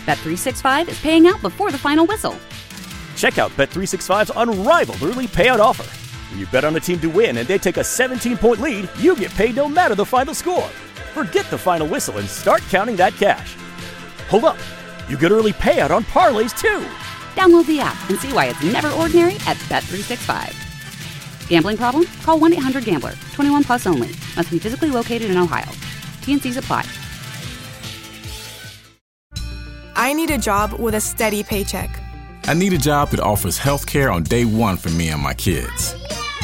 Bet365 is paying out before the final whistle. Check out Bet365's unrivaled early payout offer. When you bet on a team to win and they take a 17-point lead, you get paid no matter the final score. Forget the final whistle and start counting that cash. Hold up. You get early payout on parlays, too. Download the app and see why it's never ordinary at Bet365. Gambling problem? Call 1-800-GAMBLER. 21 plus only. Must be physically located in Ohio. T&Cs apply. I need a job with a steady paycheck. I need a job that offers health care on day one for me and my kids.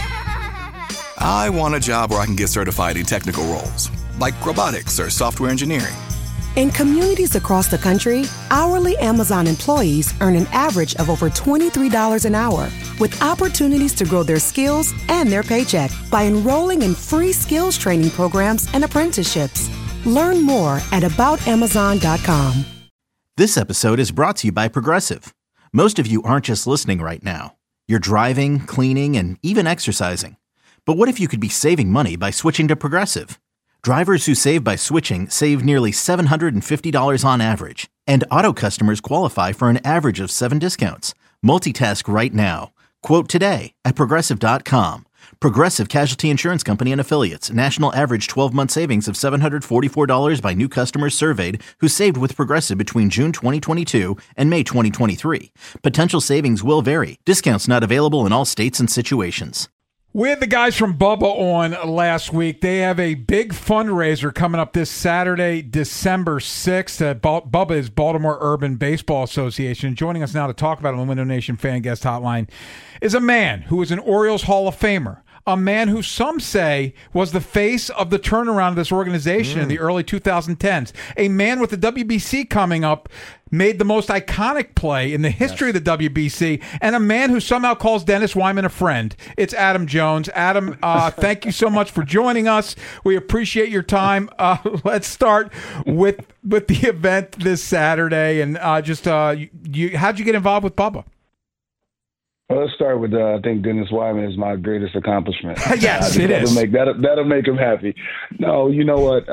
I want a job where I can get certified in technical roles, like robotics or software engineering. In communities across the country, hourly Amazon employees earn an average of over $23 an hour, with opportunities to grow their skills and their paycheck by enrolling in free skills training programs and apprenticeships. Learn more at aboutamazon.com. This episode is brought to you by Progressive. Most of you aren't just listening right now. You're driving, cleaning, and even exercising. But what if you could be saving money by switching to Progressive? Drivers who save by switching save nearly $750 on average, and auto customers qualify for an average of 7 discounts. Multitask right now. Quote today at Progressive.com. Progressive Casualty Insurance Company and Affiliates. National average 12-month savings of $744 by new customers surveyed who saved with Progressive between June 2022 and May 2023. Potential savings will vary. Discounts not available in all states and situations. We had the guys from Bubba on last week. They have a big fundraiser coming up this Saturday, December 6th. Bubba is Baltimore Urban Baseball Association. Joining us now to talk about it on the Window Nation Fan Guest Hotline is a man who is an Orioles Hall of Famer, a man who some say was the face of the turnaround of this organization in the early 2010s, a man with the WBC coming up, made the most iconic play in the history of the WBC, and a man who somehow calls Dennis Wyman a friend. It's Adam Jones. Adam, thank you so much for joining us. We appreciate your time. Let's start with the event this Saturday, and how'd you get involved with Bubba? Well, let's start with I think Dennis Wyman is my greatest accomplishment. Yes, it is. That'll make him happy. No, you know what?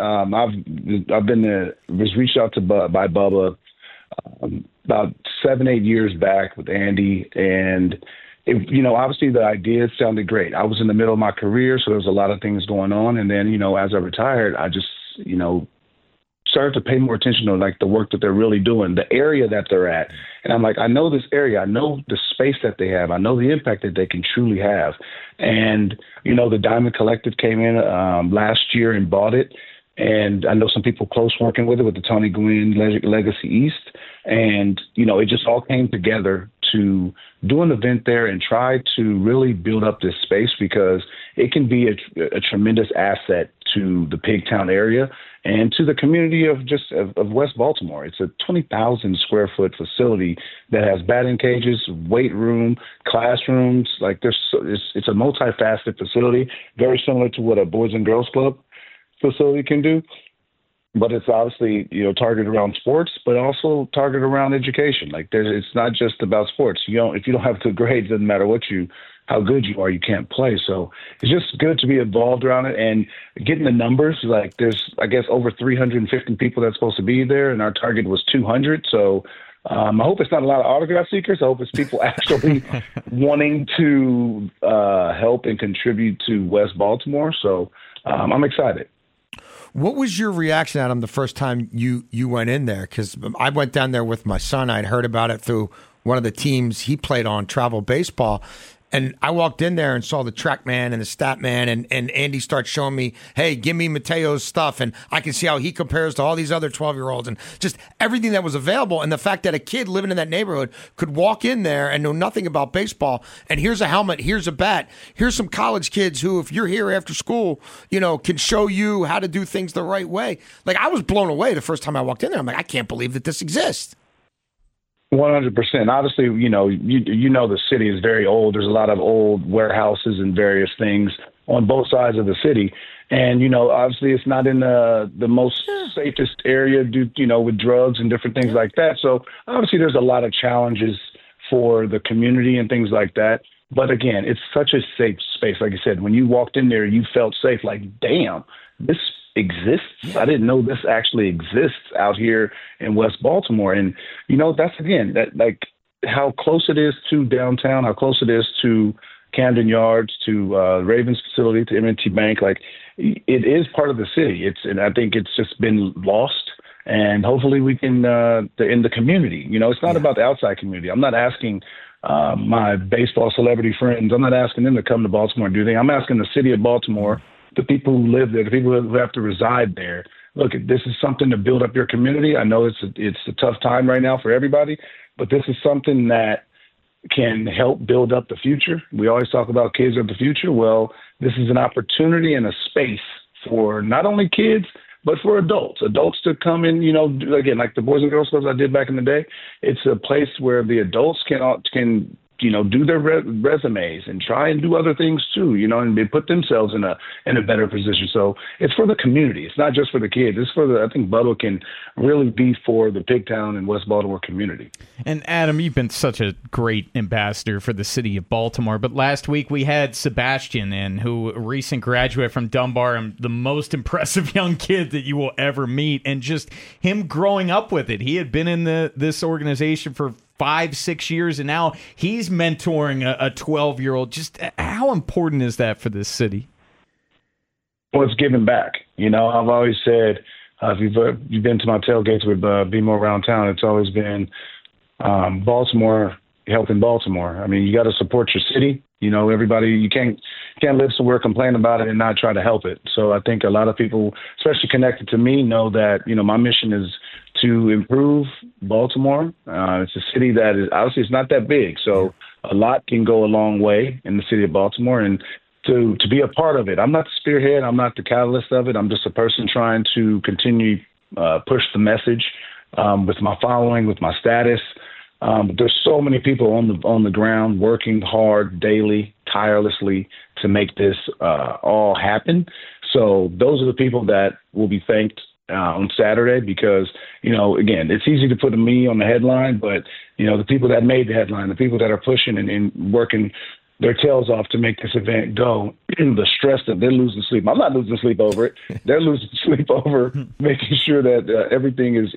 Was reached out to by Bubba about 7-8 years back with Andy, and obviously the idea sounded great. I was in the middle of my career, so there was a lot of things going on, and then as I retired, I just started to pay more attention to like the work that they're really doing, the area that they're at. And I'm like, I know this area, I know the space that they have, I know the impact that they can truly have. And, the Diamond Collective came in last year and bought it. And I know some people close working with it, with the Tony Gwynn Legacy East. And, it just all came together to do an event there and try to really build up this space, because it can be a tremendous asset to the Pigtown area and to the community of West Baltimore. It's a 20,000 square foot facility that has batting cages, weight room, classrooms. Like it's a multifaceted facility, very similar to what a Boys and Girls Club facility can do. But it's obviously, targeted around sports, but also targeted around education. Like it's not just about sports. If you don't have good grades, it doesn't matter how good you are, you can't play. So it's just good to be involved around it and getting the numbers. Like there's, I guess, over 350 people that's supposed to be there, and our target was 200. So I hope it's not a lot of autograph seekers. I hope it's people actually wanting to help and contribute to West Baltimore. So I'm excited. What was your reaction, Adam, the first time you went in there? Because I went down there with my son. I'd heard about it through one of the teams he played on, travel baseball. And I walked in there and saw the track man and the stat man, and Andy starts showing me, hey, give me Mateo's stuff. And I can see how he compares to all these other 12-year-olds and just everything that was available. And the fact that a kid living in that neighborhood could walk in there and know nothing about baseball. And here's a helmet, here's a bat, here's some college kids who, if you're here after school, can show you how to do things the right way. Like, I was blown away the first time I walked in there. I'm like, I can't believe that this exists. 100%. Obviously, the city is very old. There's a lot of old warehouses and various things on both sides of the city. And, obviously it's not in the most safest area with drugs and different things like that. So obviously there's a lot of challenges for the community and things like that. But again, it's such a safe space. Like I said, when you walked in there, you felt safe. Like, damn, this exists. I didn't know this actually exists out here in West Baltimore. And, that's, again, that like how close it is to downtown, how close it is to Camden Yards, to Ravens facility, to M&T Bank. Like, it is part of the city. And I think it's just been lost. And hopefully we can, in the community, it's not about the outside community. I'm not asking my baseball celebrity friends, I'm not asking them to come to Baltimore and do things. I'm asking the city of Baltimore, the people who live there, the people who have to reside there. Look, this is something to build up your community. I know it's a tough time right now for everybody, but this is something that can help build up the future. We always talk about kids of the future. Well, this is an opportunity and a space for not only kids, but for adults to come in, again, like the Boys and Girls Clubs I did back in the day. It's a place where the adults can do their resumes and try and do other things too, and they put themselves in a better position. So it's for the community. It's not just for the kids. It's for I think Bubba can really be for the Pigtown and West Baltimore community. And Adam, you've been such a great ambassador for the city of Baltimore. But last week we had Sebastian in, who a recent graduate from Dunbar, and the most impressive young kid that you will ever meet. And just him growing up with it. He had been in this organization for 5-6 years, and now he's mentoring a 12-year-old. Just how important is that for this city? Well, it's giving back. I've always said, if you've been to my tailgates with Be More Around Town, it's always been Baltimore helping Baltimore. I mean, you got to support your city. Everybody, you can't live somewhere, complain about it, and not try to help it. So I think a lot of people, especially connected to me, know that, my mission is to improve Baltimore. It's a city that is, obviously, it's not that big. So a lot can go a long way in the city of Baltimore. And to be a part of it, I'm not the spearhead. I'm not the catalyst of it. I'm just a person trying to continue push the message with my following, with my status. There's so many people on the ground working hard daily, tirelessly to make this all happen. So those are the people that will be thanked on Saturday because, again, it's easy to put me on the headline, but, the people that made the headline, the people that are pushing and working their tails off to make this event go, the stress that they're losing sleep. I'm not losing sleep over it. They're losing sleep over making sure that everything is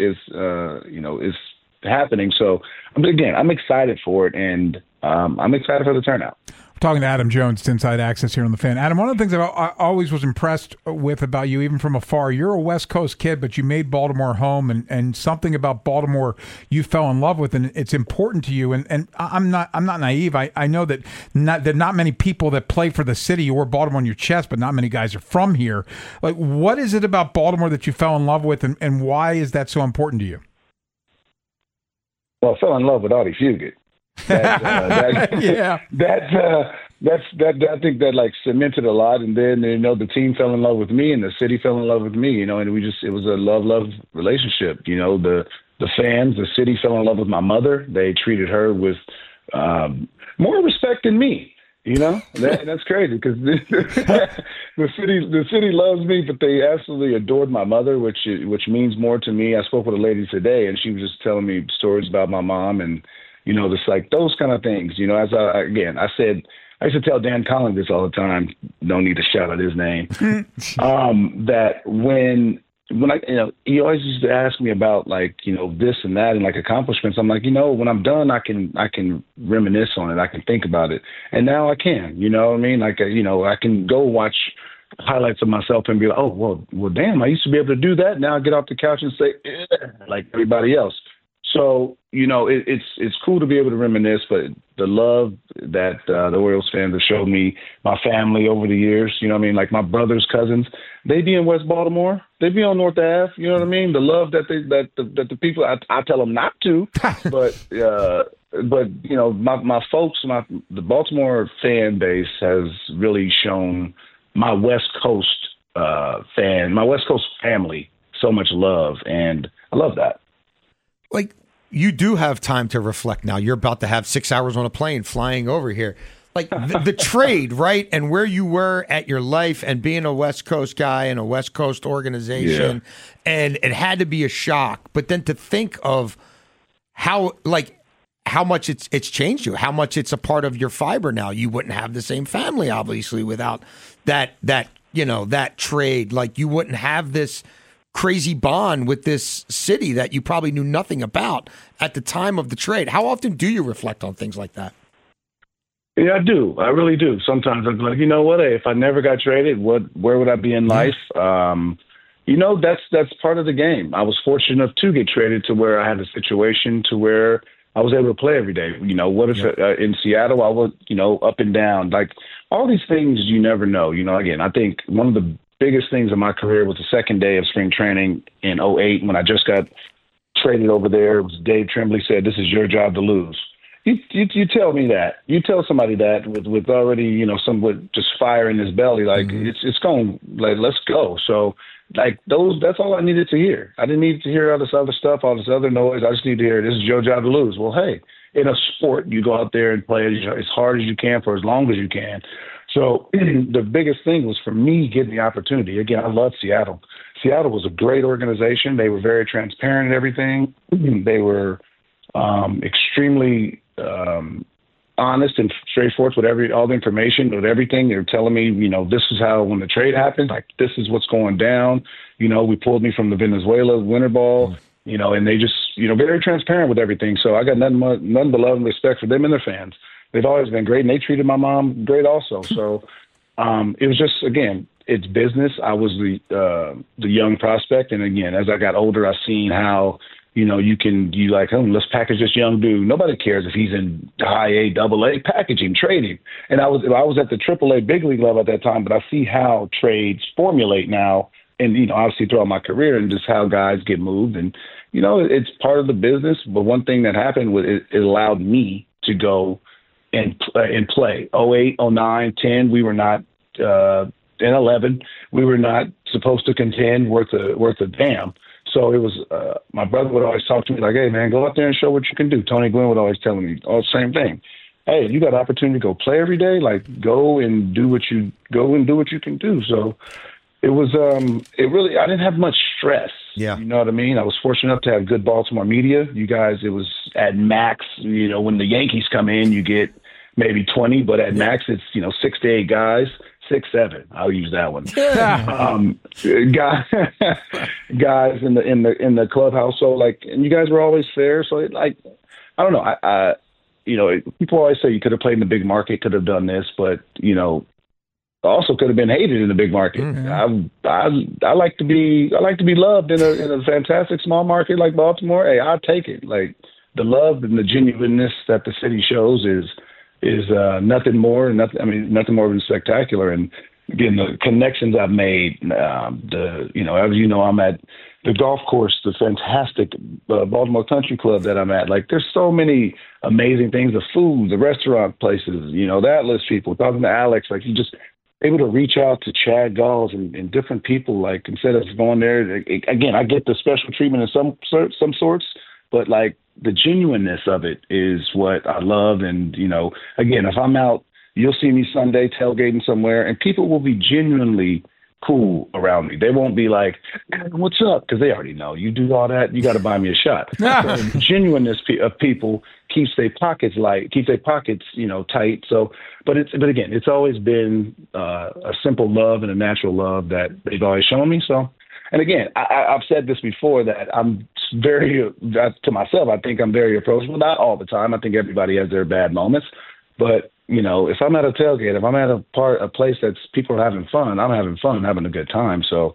happening. So, again, I'm excited for it, and I'm excited for the turnout. Talking to Adam Jones, Inside Access here on The Fan. Adam, one of the things I always was impressed with about you, even from afar, you're a West Coast kid, but you made Baltimore home, and something about Baltimore you fell in love with, and it's important to you. And I'm not naive. I know that not many people that play for the city, you wore Baltimore on your chest, but not many guys are from here. Like, what is it about Baltimore that you fell in love with, and why is that so important to you? Well, I fell in love with Audie Fugit. I think that like cemented a lot, and then the team fell in love with me, and the city fell in love with me, and it was a love relationship. The fans, the city fell in love with my mother. They treated her with more respect than me. That's crazy because the city loves me, but they absolutely adored my mother, which means more to me. I spoke with a lady today, and she was just telling me stories about my mom, and just like those kind of things. As I said, I used to tell Dan Collins this all the time. Don't need to shout out his name. That when he always used to ask me about this and that and accomplishments. I'm like, when I'm done, I can reminisce on it. I can think about it. And now I can, you know what I mean? I can go watch highlights of myself and be like, oh, well, damn, I used to be able to do that. Now I get off the couch and say, like everybody else. So, it's cool to be able to reminisce, but the love that the Orioles fans have showed me, my family over the years, like my brother's cousins, they be in West Baltimore, they be on North Ave, you know what I mean? The love that the people, I tell them not to, but my folks, the Baltimore fan base has really shown my West Coast my West Coast family so much love, and I love that. Like, you do have time to reflect now. You're about to have 6 hours on a plane flying over here. Like, the trade, right? And where you were at your life and being a West Coast guy in a West Coast organization. Yeah. And it had to be a shock. But then to think of how much it's changed you, how much it's a part of your fiber now. You wouldn't have the same family, obviously, without that that trade. Like, you wouldn't have this crazy bond with this city that you probably knew nothing about at the time of the trade. How often do you reflect on things like that? Yeah, I do. I really do. Sometimes I'm like, you know what? Hey, if I never got traded, where would I be in life? That's part of the game. I was fortunate enough to get traded to where I had a situation to where I was able to play every day. What if in Seattle I was, up and down, like all these things you never know. Again, I think one of the biggest things in my career was the second day of spring training in 2008 when I just got traded over there. It was Dave Tremblay said, "This is your job to lose." You tell me that. You tell somebody that with already, somewhat just fire in his belly, like it's going, like, let's go. So like that's all I needed to hear. I didn't need to hear all this other stuff, all this other noise. I just need to hear, this is your job to lose. Well, hey, in a sport, you go out there and play as hard as you can for as long as you can. So the biggest thing was for me getting the opportunity. Again, I love Seattle. Seattle was a great organization. They were very transparent in everything. They were extremely honest and straightforward with all the information, with everything. They were telling me, this is how, when the trade happened, like, this is what's going down. We pulled me from the Venezuela winter ball, and they just, very transparent with everything. So I got nothing but love and respect for them and their fans. They've always been great, and they treated my mom great also. So it was just, again, it's business. I was the young prospect, and again, as I got older, I seen how, let's package this young dude. Nobody cares if he's in high A, double A, package him, trade him. And I was at the AAA big league level at that time, but I see how trades formulate now, and obviously throughout my career, and just how guys get moved. And it's part of the business. But one thing that happened was it allowed me to go and play. 08, 09, 10, we were not. In 11, we were not supposed to contend worth a damn. So it was, my brother would always talk to me like, "Hey man, go out there and show what you can do." Tony Gwynn would always tell me all the same thing. "Hey, you got an opportunity to go play every day, like go and do what you can do." So it was, I didn't have much stress. Yeah. You know what I mean? I was fortunate enough to have good Baltimore media. You guys, it was at max, when the Yankees come in, you get maybe 20, but at max it's, 6 to 8 guys. 6, 7. I'll use that one. Guys in the clubhouse. So and you guys were always fair. So I don't know. People always say you could have played in the big market, could have done this, but also could have been hated in the big market. Mm-hmm. I like to be loved in a fantastic small market like Baltimore. Hey, I'll take it. Like, the love and the genuineness that the city shows is nothing more than spectacular. And again, the connections I've made, as I'm at the golf course, the fantastic Baltimore Country Club that I'm at. Like, there's so many amazing things, the food, the restaurant places, the Atlas people, talking to Alex, like, you just able to reach out to Chad Galls and different people, like, instead of going there, again, I get the special treatment in some sorts, but like, the genuineness of it is what I love. And, again, if I'm out, you'll see me Sunday tailgating somewhere, and people will be genuinely cool around me. They won't be like, "What's up?" Because they already know you do all that. You got to buy me a shot. The genuineness of people keeps their pockets light, keeps their pockets, tight. So, but again, it's always been a simple love and a natural love that they've always shown me. So. And again, I've said this before, that I'm to myself, I think I'm very approachable. Not all the time. I think everybody has their bad moments. But, if I'm at a tailgate, if I'm at a place that's people are having fun, I'm having fun, having a good time. So,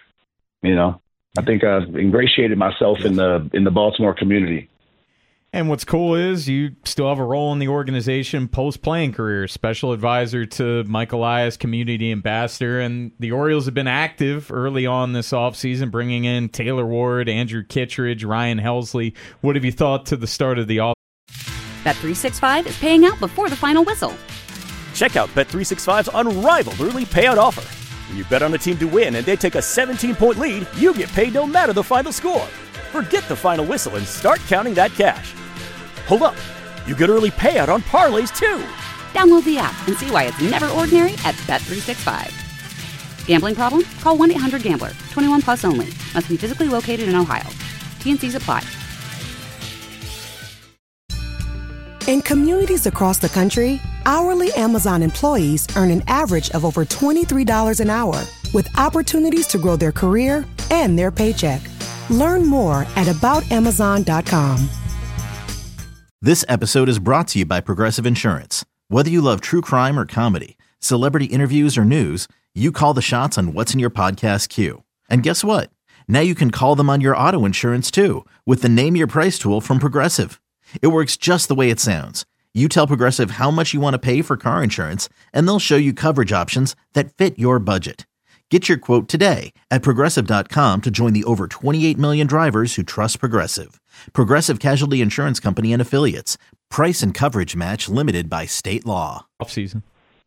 I think I've ingratiated myself in the Baltimore community. And what's cool is you still have a role in the organization post-playing career, special advisor to Mike Elias, community ambassador, and the Orioles have been active early on this offseason, bringing in Taylor Ward, Andrew Kittredge, Ryan Helsley. What have you thought to the start of the offseason? Bet365 is paying out before the final whistle. Check out Bet365's unrivaled early payout offer. When you bet on a team to win and they take a 17-point lead, you get paid no matter the final score. Forget the final whistle and start counting that cash. Hold up. You get early payout on parlays, too. Download the app and see why it's never ordinary at Bet365. Gambling problem? Call 1-800-GAMBLER. 21 plus only. Must be physically located in Ohio. T&Cs apply. In communities across the country, Hourly Amazon employees earn an average of over $23 an hour, with opportunities to grow their career and their paycheck. Learn more at aboutamazon.com. This episode is brought to you by Progressive Insurance. Whether you love true crime or comedy, celebrity interviews or news, you call the shots on what's in your podcast queue. And guess what? Now you can call them on your auto insurance too with the Name Your Price tool from Progressive. It works just the way it sounds. You tell Progressive how much you want to pay for car insurance, and they'll show you coverage options that fit your budget. Get your quote today at Progressive.com to join the over 28 million drivers who trust Progressive. Progressive Casualty Insurance Company and Affiliates. Price and coverage match limited by state law. Off-season.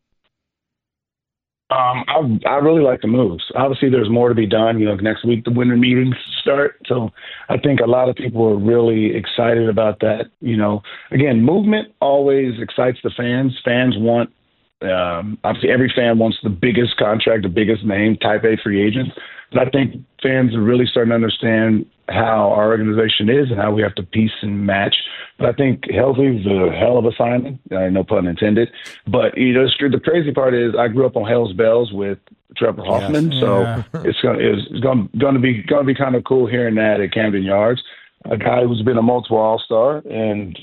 I really like the moves. Obviously, there's more to be done. Next week the winter meetings start, so I think a lot of people are really excited about that. Again, movement always excites the fans. Fans want, obviously, every fan wants the biggest contract, the biggest name, type A free agent. But I think fans are really starting to understand how our organization is and how we have to piece and match. But I think Helsley is a hell of a signing, no pun intended. But the crazy part is I grew up on Hell's Bells with Trevor Hoffman, so it's going to be kind of cool hearing that at Camden Yards. A guy who's been a multiple All-Star and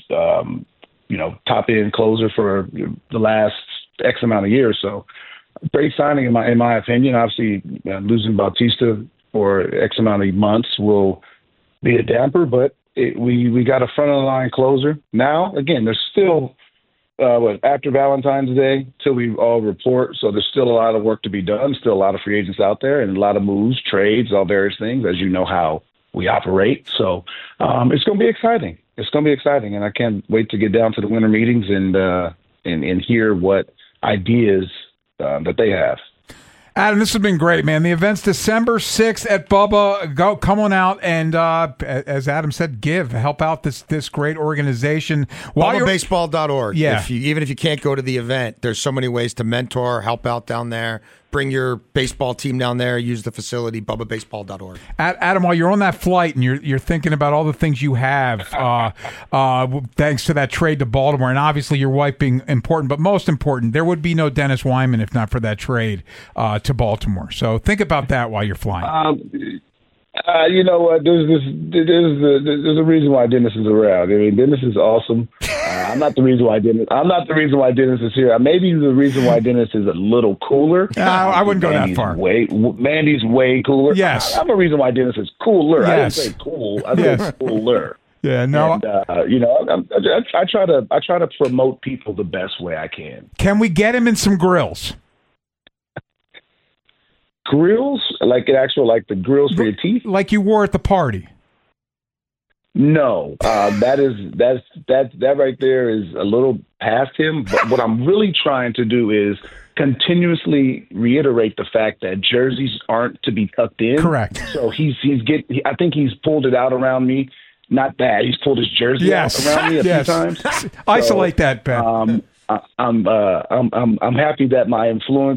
top end closer for the last X amount of years. So great signing in my opinion. Obviously, losing Bautista for X amount of months will be a damper, but we got a front of the line closer. Now, again, there's still after Valentine's Day till we all report, so there's still a lot of work to be done. Still a lot of free agents out there and a lot of moves, trades, all various things, as you know how we operate. So it's going to be exciting. It's going to be exciting, and I can't wait to get down to the winter meetings and hear what ideas that they have. Adam, this has been great, man. The event's December 6th at Bubba. Come on out and, as Adam said, help out this great organization. BubbaBaseball.org. Yeah. Even if you can't go to the event, there's so many ways to mentor, help out down there. Bring your baseball team down there. Use the facility, BubbaBaseball.org. Adam, while you're on that flight and you're thinking about all the things you have, thanks to that trade to Baltimore, and obviously your wife being important, but most important, there would be no Dennis Wyman if not for that trade to Baltimore. So think about that while you're flying. You know what? There's a reason why Dennis is around. I mean, Dennis is awesome. I'm not the reason why Dennis is here. Maybe the reason why Dennis is a little cooler. I wouldn't go that far. Mandy's way cooler. Yes, I'm a reason why Dennis is cooler. Yes. I didn't say cool. I said cooler. Yeah, no. And, I try to promote people the best way I can. Can we get him in some grills? Grills, like the grills for your teeth, like you wore at the party. No, that right there is a little past him. But what I'm really trying to do is continuously reiterate the fact that jerseys aren't to be tucked in. Correct. So I think he's pulled it out around me. Not that he's pulled his jersey out around me a few times. Isolate that, Ben. I'm happy that my influence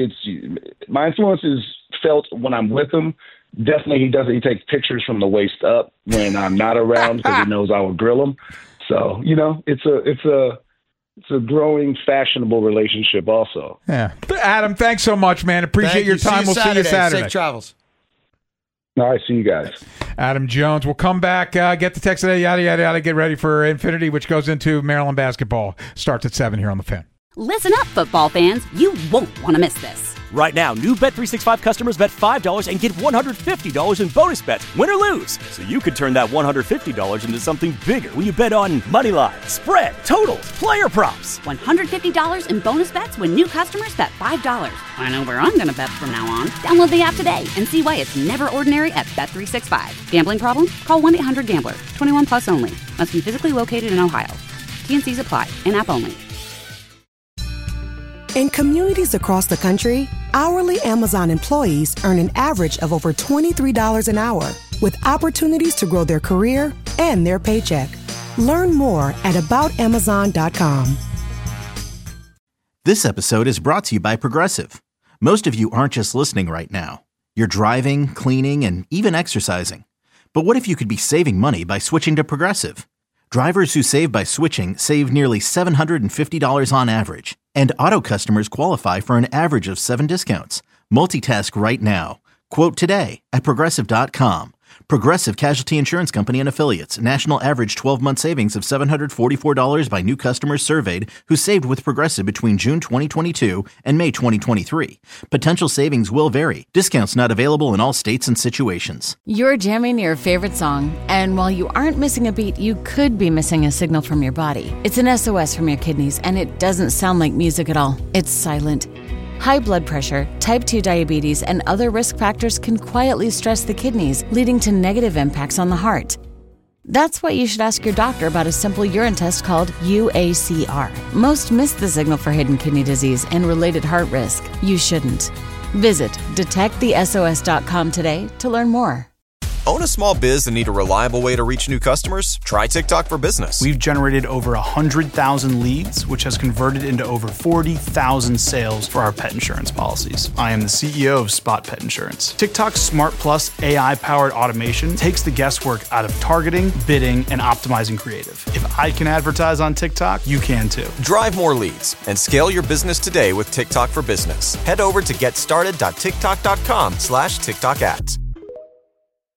is felt when I'm with him. Definitely he takes pictures from the waist up when I'm not around because he knows I will grill him. So, it's a growing fashionable relationship also. Yeah. Adam, thanks so much, man. Appreciate your time. We'll see you Saturday. Safe travels. All right, see you guys. Adam Jones. We'll come back, get the text today, yada, yada, yada, get ready for Infinity, which goes into Maryland basketball. Starts at 7 here on The Fan. Listen up, football fans. You won't want to miss this. Right now, new Bet365 customers bet $5 and get $150 in bonus bets, win or lose. So you could turn that $150 into something bigger when you bet on money line, spread, totals, player props. $150 in bonus bets when new customers bet $5. I know where I'm going to bet from now on. Download the app today and see why it's never ordinary at Bet365. Gambling problem? Call 1-800-GAMBLER. 21 plus only. Must be physically located in Ohio. T&Cs apply. In-app only. In communities across the country, hourly Amazon employees earn an average of over $23 an hour, with opportunities to grow their career and their paycheck. Learn more at aboutamazon.com. This episode is brought to you by Progressive. Most of you aren't just listening right now. You're driving, cleaning, and even exercising. But what if you could be saving money by switching to Progressive? Drivers who save by switching save nearly $750 on average. And auto customers qualify for an average of 7 discounts. Multitask right now. Quote today at Progressive.com. Progressive Casualty Insurance Company and Affiliates. National average 12-month savings of $744 by new customers surveyed who saved with Progressive between June 2022 and May 2023. Potential savings will vary. Discounts not available in all states and situations. You're jamming your favorite song, and while you aren't missing a beat, you could be missing a signal from your body. It's an SOS from your kidneys, and it doesn't sound like music at all. It's silent. High blood pressure, type 2 diabetes, and other risk factors can quietly stress the kidneys, leading to negative impacts on the heart. That's why you should ask your doctor about a simple urine test called UACR. Most miss the signal for hidden kidney disease and related heart risk. You shouldn't. Visit detectthesos.com today to learn more. Own a small biz and need a reliable way to reach new customers? Try TikTok for Business. We've generated over 100,000 leads, which has converted into over 40,000 sales for our pet insurance policies. I am the CEO of Spot Pet Insurance. TikTok's Smart Plus AI-powered automation takes the guesswork out of targeting, bidding, and optimizing creative. If I can advertise on TikTok, you can too. Drive more leads and scale your business today with TikTok for Business. Head over to getstarted.tiktok.com/TikTok ads.